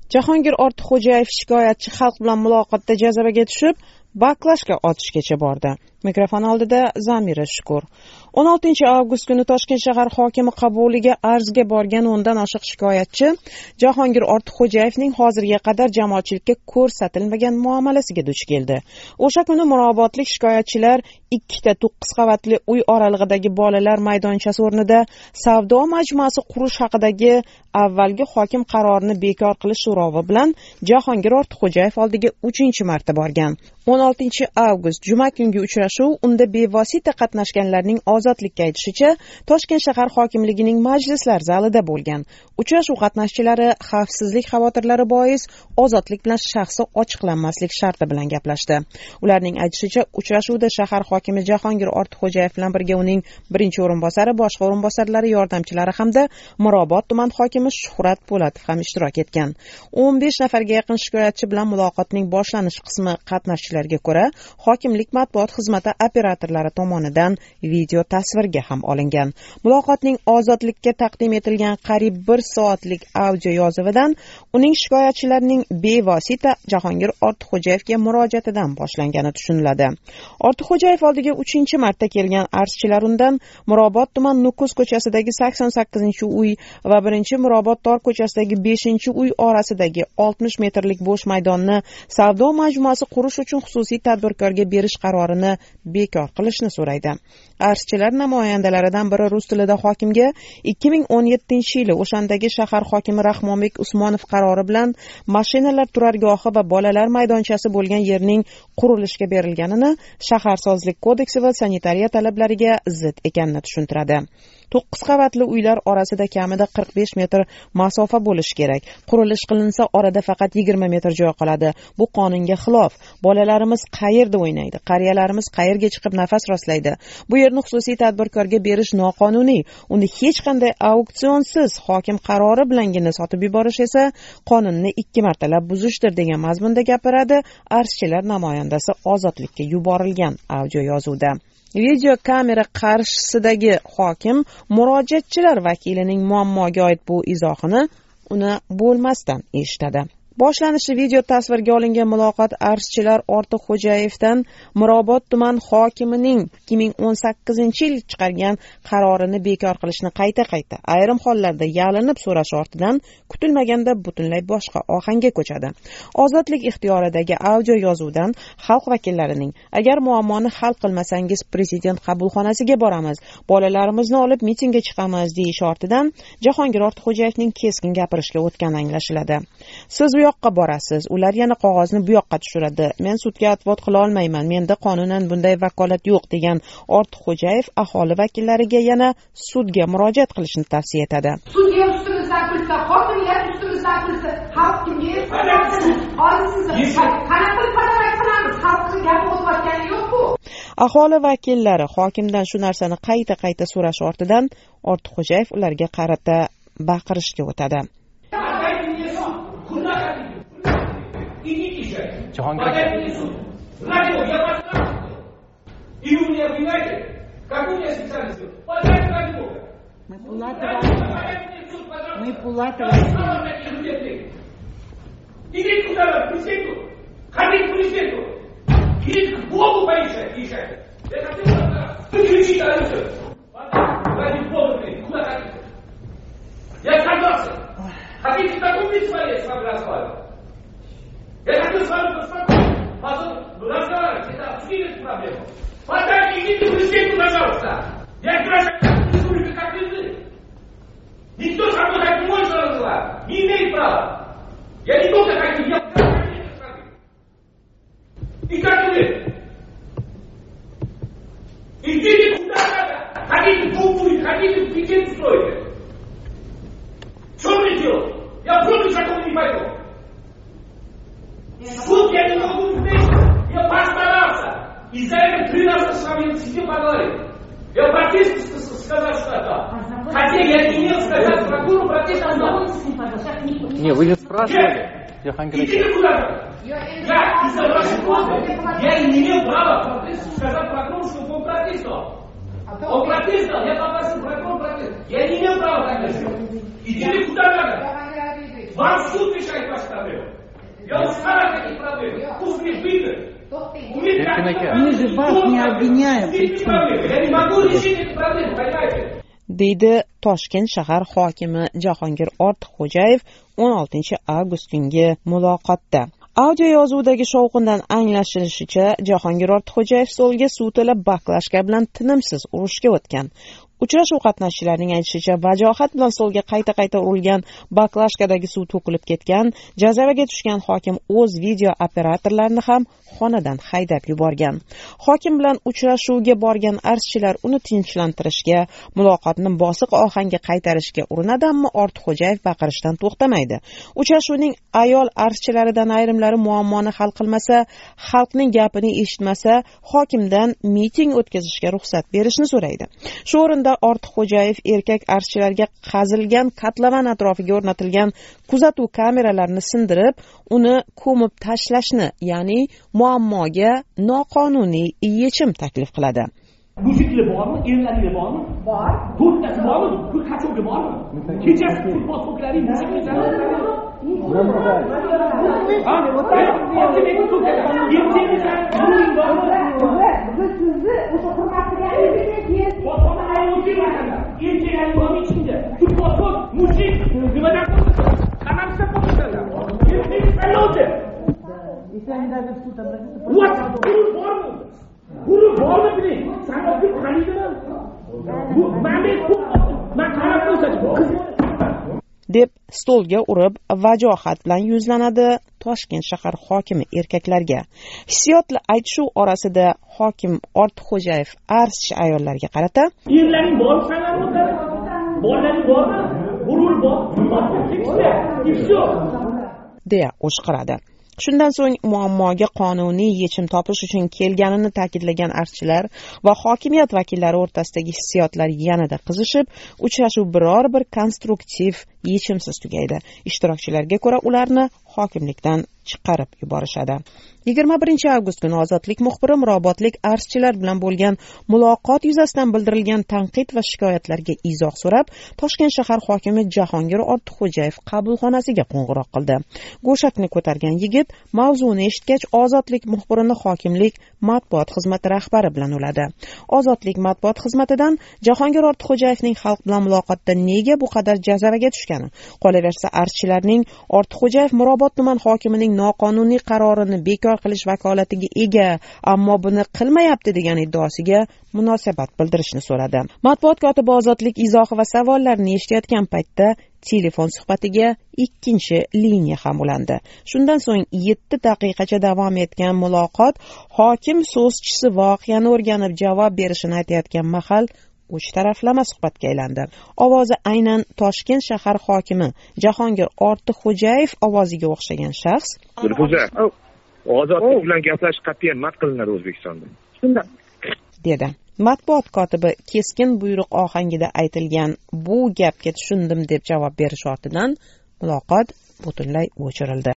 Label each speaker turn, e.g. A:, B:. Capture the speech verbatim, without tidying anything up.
A: Jahongir Ortiqxo'jayev shikoyatchi xalq bilan muloqotda jazibaga tushib, baklashga otishgacha bordi. Mikrofon oldida Zamira Shukur. o'n oltinchi avgust kuni Toshkent shahar hokimi qabuliga arzga borgan o'ndan oshiq shikoyatchi Jahongir Ortiqxo'jayevning hozirga qadar jamoatchilikka ko'rsatilmagan muomalasiga duch keldi. O'sha kuni Mirobodlik shikoyatchilar ikkita to'qqiz qavatli uy oralig'idagi bolalar maydonchasi o'rnida savdo majmuasi qurish haqidagi avvalgi hokim qarorini bekor qilish so'rovi bilan Jahongir Ortiqxo'jayev oldiga uchinchi marta borgan. o'n oltinchi avgust juma kungi uchrashuv unda bevosita qatnashganlarning ozodlikka aytishicha Toshkent shahar hokimligining majlislar zalida bo'lgan. Uchrashuv qatnashchilari xavfsizlik xavotirlari bois ozodlik bilan shaxsi ochiqlanmaslik sharti bilan gaplashdi. Ularning aytishicha uchrashuvda shahar hokimi Jahongir Ortiqxo'jayev bilan birga uning birinchi o'rinbosari, boshqa o'rinbosarlari, yordamchilari hamda Mirobod tuman hokimi Shuhrat Po'latov ham ishtirok etgan. o'n besh nafarga yaqin shikoyatchi bilan muloqotning boshlanish qismi qatnashchilarga ko'ra hokimlik matbuot xizmati operatorlari tomonidan video tasvirga ham olingan. Muloqotning ozodlikka taqdim etilgan qariyb bir soatlik audio yozuvidan uning shikoyatchilarning bevosita Jahongir Ortiqxo'jayevga murojaatidan boshlangani tushuniladi. Ortiqxo'jayev oldiga uchinchi marta kelgan arzchilar undan Mirobod tuman Nukus ko'chasidagi sakson sakkizinchi uy va birinchi Mirobod tor ko'chasidagi beshinchi uy orasidagi oltmish metrlik bo'sh maydonni savdo majmuasi qurish uchun xususiy tadbirkorga berish qarorini bekor qilishni so'raydi. Arzchilar namoyandalaridan biri rus tilida hokimga ikki ming o'n yettinchi yili o'shandagi shahar hokimi Rahmonbek Usmonov qarori bilan mashinalar turargohi va bolalar maydonchasi bo'lgan yerning qurilishga berilganini, shaharsozlik kodeksi va sanitariya talablariga zid ekanini tushuntiradi. to'qqiz qavatli uylar orasida kamida qirq besh metr masofa bo'lishi kerak. Qurilish qilinsa orada faqat yigirma metr joy qoladi. Bu qonunga xilof. Bolalarimiz qayerda o'ynaydi? Qariyalarimiz qayerga chiqib nafas rostlaydi? Bu yerni xususiy tadbirkorga berish noqonuniy. Uni hech qanday auksionsiz hokim qarori bilangina sotib yuborish esa qonunni ikki martalab buzishdir degan mazmunda gapiradi arzchilar namoyandasi ozodlikka yuborilgan audio yozuvda. Video kamera qarshisidagi hokim murojaatchilar vakilining muammoga oid bu izohini uni bo'lmasdan eshitadi. Boshlanishi video tasvirga olingan muloqot arzchilar Ortiqxo'jayevdan Mirobod tuman hokimining ikki ming o'n sakkizinchi yil chiqargan qarorini bekor qilishni qayta-qayta, ayrim hollarda yalinib so'rash ortidan kutilmaganda butunlay boshqa ohangga ko'chadi. Ozodlik ixtiyoridagi audio yozuvdan xalq vakillarining agar muammoni hal qilmasangiz prezident qabulxonasiga boramiz, bolalarimizni olib mitingga chiqamiz deyish ortidan Jahongir Ortiqxo'jayevning keskin gapirishga o'tgani anglashiladi. Siz bu yoqqa borasiz, ular yana qog'ozni bu yoqqa tushiradi. Men sudga advot qila olmayman, menda qonunan bunday vakolat yo'q degan Ortiqxo'jayev aholi vakillariga yana sudga murojaat qilishni tavsiya etadi.
B: Sudga ustimizdan kulsa, hokimlar ustimizdan kulsa, xalq kimga olsiz? Qanaqa parak qilamiz? Xalqning gapi o'tayotgani yo'q-ku.
A: Aholi vakillari hokimdan shu narsani qayta-qayta so'rash ortidan Ortiqxo'jayev ularga qarata baqirishga o'tadi.
C: Jahongir aka. И вы меня понимаете? Какой у меня специальность? Подайте ради Бога.
D: Мы Пулатова. Мы Пулатова.
C: Идите куда надо, к президенту. Ходите к президенту. Идите к Богу порешать, решайте. Я хотел вас. Вы кричите, орете. Ради Бога, куда хотите? Я согласен. Хотите в таком месте болеть, с вами разговаривать? Я хочу с вами поспокойно. Потом разговаривать, это обсудить эту проблему. Подайте, идите к президенту, пожалуйста. Я граждан республики, как и вы. Никто со мной так не может разговаривать. Не имеет права. Я не только хочу, я гражданин этой страны. И как и вы. Идите куда надо. Хотите в Бумбург, хотите в Пекин строите. Что мне делать? Я против закона не пойду. Суд я не могу вместе. Я постарался. И за это три раза с вами сидел поговорить. Я протест сказал, что это. Хотя я не имел сказать прокурору протест.
D: Не,
C: вы не спрашивали. Идите куда-то. Я из-за вашей просьбы. Я не имел права сказать прокурору, что он протестовал. Он протестовал. Я попросил прокурора протестовать. Я не имел права так делать. Идите куда надо. Вам суд решает ваши проблемы. Toshkent aka.
D: Мы же вас не обвиняем.
C: Я не могу решить эту проблему, понимаете?
A: deydi Toshkent shahar hokimi Jahongir Ortiqxo'jayev o'n oltinchi avgust kungi muloqotda. Audio yozuvdagi shovqindan anglashilishicha, Jahongir Ortiqxo'jayev stolga suv to'la baklashka bilan tinimsiz urushga o'tgan. Uchrashuv qatnashchilarining aytishicha, vajohat bilan stolga qayta-qayta urilgan baklashkadagi suv to'kilib ketgan. Jazavaga tushgan hokim o'z video operatorlarini ham xonadan haydab yuborgan. Hokim bilan uchrashuvga borgan arzchilar uni tinchlantirishga, muloqotni bosiq ohangga qaytarishga urinadi, ammo Ortiqxo'jayev baqirishdan to'xtamaydi. Uchrashuvning ayol arzchilaridan ayrimlari muammoni hal qilmasa, xalqning gapini eshitmasa, hokimdan miting o'tkazishga ruxsat berishni so'raydi. Shu o'rinda Ortiqxo'jayev erkak arzchilarga qazilgan kotlovan atrofiga o'rnatilgan kuzatuv kameralarini sindirib, uni ko'mib tashlashni, ya'ni muammoga noqonuniy yechim taklif qiladi.
C: Muziklar bormi? Erlarga bormi? Bor. To'rttasi bormi? Bu qachonga bormi? Kechasi futbol to'plaring muziklar. Ha? Hokimiyat to'plari. Ertangidan buning bormi?
B: Biz sizni o'sha hurmatlaringizni
C: Botqona ayolga berganlar. Erkaklar bormi ichingda? Futbol to'p, muzik, nimadan qo'rqasiz? Qanaqasidan qo'rqasizlar? Ertangiz saylovchi. Вот, guru bormi? Guru bormi biling? Sanoqni qaniydilar? Bu men men qarab ko'rsatib.
A: deb stolga urib vajohat bilan yuzlanadi Toshkent shahar hokimi erkaklarga. Hissiyotli aytishuv orasida hokim Ortiqxo'jayev arzchi ayollarga qarata:
C: "Erlaring bormi sanalmoqda? Bolalaring bormi? Gurur bor, tekisda, tekisda."
A: deya o'shqiradi. Shundan so'ng muammoga qonuniy yechim topish uchun kelganini ta'kidlagan arzchilar va hokimiyat vakillari o'rtasidagi hissiyotlar yanada qizishib, uchrashuv biror bir konstruktiv yechimsiz tugaydi. Ishtirokchilarga ko'ra, ularni hokimlikdan chiqarib yuborishadi. yigirma birinchi avgust kuni Ozodlik muxbiri mirobodlik arzchilar bilan bo'lgan muloqot yuzasidan bildirilgan tanqid va shikoyatlarga izoh so'rab, Toshkent shahar hokimi Jahongir Ortiqxo'jayev qabulxonasiga qo'ng'iroq qildi. Go'shakni ko'targan yigit mavzuni eshitgach, Ozodlik muxbirini hokimlik matbuot xizmati rahbari bilan uladi. Ozodlik matbuot xizmatidan Jahongir Ortiqxo'jayevning xalq bilan muloqotda nega bu qadar jazavaga tushgani, qolaversa arzchilarning Ortiqxo'jayev Mirobod tuman hokimining noqonuniy qarorini bekor qilish vakolatiga ega, ammo buni qilmayapti degan iddaosiga munosabat bildirishni so'radi. Matbuot kotibi Ozodlik izohi va savollarini eshitayotgan paytda telefon suhbatiga ikkinchi liniya ham ulandi. Shundan so'ng yetti daqiqacha davom etgan muloqot hokim so'zchisi voqeani o'rganib javob berishini aytayotgan mahal uch taraflama suhbatga aylandi. Ovozi aynan Toshkent shahar hokimi Jahongir Ortiqxo'jayev ovoziga o'xshagan shaxs:
E: "Dilfuza, Ozodlik bilan gaplashish qat'iyan man qilinadi O'zbekistonda." Shunday
A: dedi. Matbuot kotibi keskin buyruq ohangida aytilgan bu gapga tushundim deb javob berish ortidan muloqot butunlay o'chirildi.